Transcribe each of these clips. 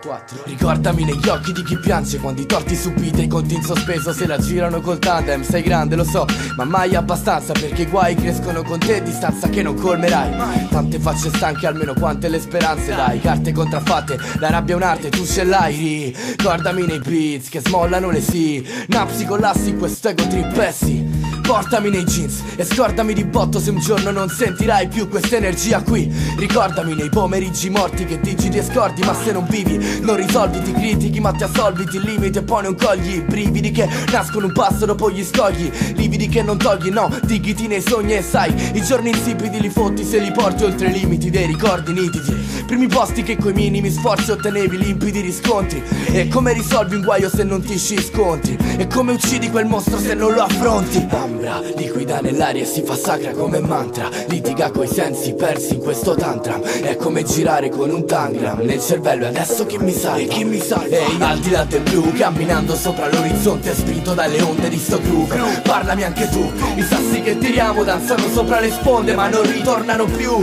4. Ricordami negli occhi di chi piange quando i torti subite, i conti in sospeso se la girano col tandem. Sei grande lo so, ma mai abbastanza, perché i guai crescono con te, distanza che non colmerai. Tante facce stanche almeno quante le speranze dai. Carte contraffatte, la rabbia è un'arte, tu ce l'hai. Ricordami nei beats che smollano le sì, napsi collassi questo ego trippessi. Portami nei jeans e scordami di botto se un giorno non sentirai più questa energia qui. Ricordami nei pomeriggi morti che digiti e scordi, ma se non vivi non risolvi, ti critichi ma ti assolvi, ti limiti e poi non cogli i brividi che nascono un passo dopo gli scogli, lividi che non togli, no, dighiti nei sogni e sai, i giorni insipidi li fotti se li porti oltre i limiti dei ricordi nitidi. Primi posti che coi minimi sforzi ottenevi limpidi riscontri. E come risolvi un guaio se non ti scontri? E come uccidi quel mostro se non lo affronti? Ambra, liquida nell'aria e si fa sacra come mantra. Litiga coi sensi persi in questo tantram. È come girare con un tangram nel cervello e adesso chi mi salva? E chi mi salva? Ehi, al di là del blu, camminando sopra l'orizzonte spinto dalle onde di sto groove. Parlami anche tu, i sassi che tiriamo danzano sopra le sponde ma non ritornano più.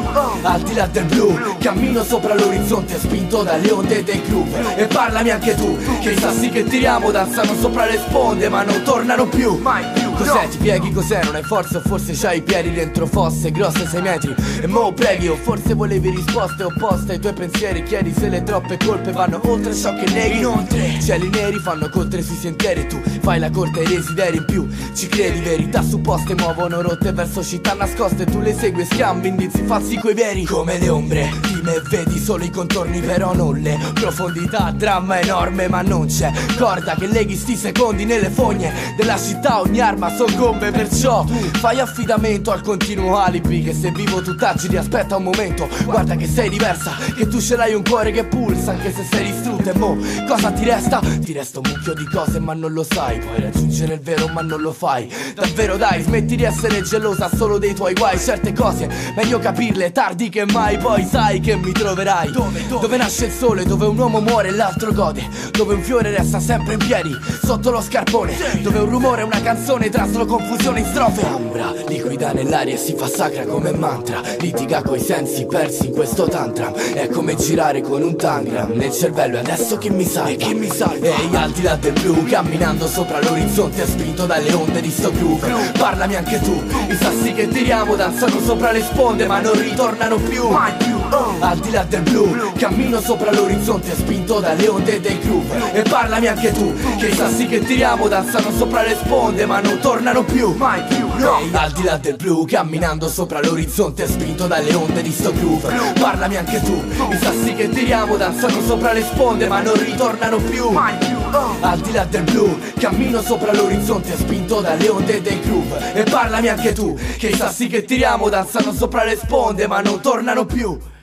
Al di là del blu, cammino sopra l'orizzonte spinto dalle onde dei groove. E parlami anche tu, che i sassi che tiriamo danzano sopra le sponde ma non tornano più. Cos'è, ti pieghi, cos'è, non hai forza o forse c'hai i piedi dentro fosse grosse 6 metri e mo preghi, o forse volevi risposte opposte ai tuoi pensieri. Chiedi se le troppe colpe vanno oltre ciò che neghi. Inoltre cieli neri fanno cortere sui sentieri, tu fai la corte ai desideri in più. Ci credi, verità supposte muovono rotte verso città nascoste, tu le segui e scambi indizi falsi coi veri. Come le ombre di me vedi solo i contorni però non le profondità. Dramma enorme ma non c'è corda che leghi sti secondi nelle fogne della città. Ogni arma soccombe, perciò fai affidamento al continuo alibi che se vivo tu tagiri, aspetta un momento, guarda che sei diversa, che tu ce l'hai un cuore che pulsa anche se sei distrutta. E mo cosa ti resta? Ti resta un mucchio di cose ma non lo sai, puoi raggiungere il vero ma non lo fai. Davvero dai, smetti di essere gelosa solo dei tuoi guai. Certe cose meglio capirle tardi che mai, poi sai che mi troverai dove nasce il sole, dove un uomo muore e l'altro gode, dove un fiore resta sempre in piedi sotto lo scarpone, dove un rumore e una canzone traslo confusione in strofe. Ambra, liquida nell'aria e si fa sacra come mantra. Litiga coi sensi persi in questo tantram. È come girare con un tangram nel cervello e adesso chi mi salva? E chi mi salva? Ehi, al di là del blu, camminando sopra l'orizzonte spinto dalle onde di sto groove. Parlami anche tu, i sassi che tiriamo danzano sopra le sponde ma non ritornano più. Al di là del blu, cammino sopra l'orizzonte spinto dalle onde dei groove. E parlami anche tu, che i sassi che tiriamo danzano sopra le sponde ma non tornano più. Mai più, no. Al di là del blu, camminando sopra l'orizzonte spinto dalle onde di sto groove. Parlami anche tu, i sassi che tiriamo danzano sopra le sponde ma non ritornano più. Mai più. Al di là del blu, cammino sopra l'orizzonte spinto dalle onde dei groove. E parlami anche tu, che i sassi che tiriamo danzano sopra le sponde ma non tornano più.